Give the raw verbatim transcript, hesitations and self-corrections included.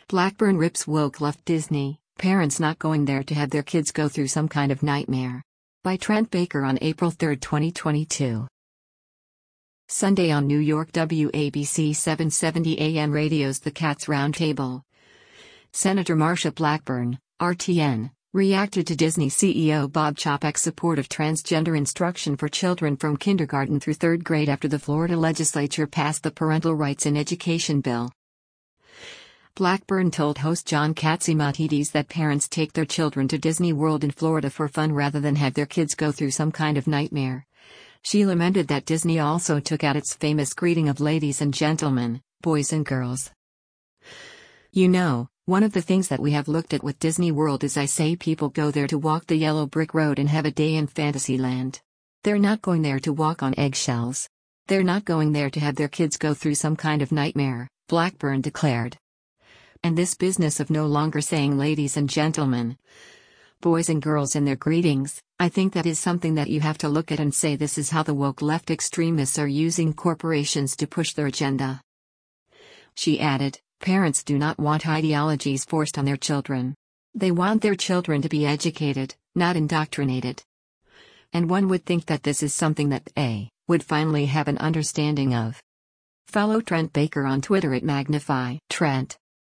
Blackburn rips woke left Disney, parents not going there to have their kids go through some kind of nightmare. By Trent Baker on April third, twenty twenty-two. Sunday on New York W A B C seven seventy A M Radio's The Cats Roundtable. Senator Marsha Blackburn, R T N, reacted to Disney C E O Bob Chapek's support of transgender instruction for children from kindergarten through third grade after the Florida legislature passed the Parental Rights in Education bill. Blackburn told host John Catsimatidis that parents take their children to Disney World in Florida for fun rather than have their kids go through some kind of nightmare. She lamented that Disney also took out its famous greeting of ladies and gentlemen, boys and girls. You know, one of the things that we have looked at with Disney World is I say people go there to walk the yellow brick road and have a day in Fantasyland. They're not going there to walk on eggshells. They're not going there to have their kids go through some kind of nightmare, Blackburn declared. And this business of no longer saying ladies and gentlemen, boys and girls in their greetings, I think that is something that you have to look at and say this is how the woke left extremists are using corporations to push their agenda. She added, parents do not want ideologies forced on their children. They want their children to be educated, not indoctrinated. And one would think that this is something that they would finally have an understanding of. Follow Trent Baker on Twitter at Magnify Trent.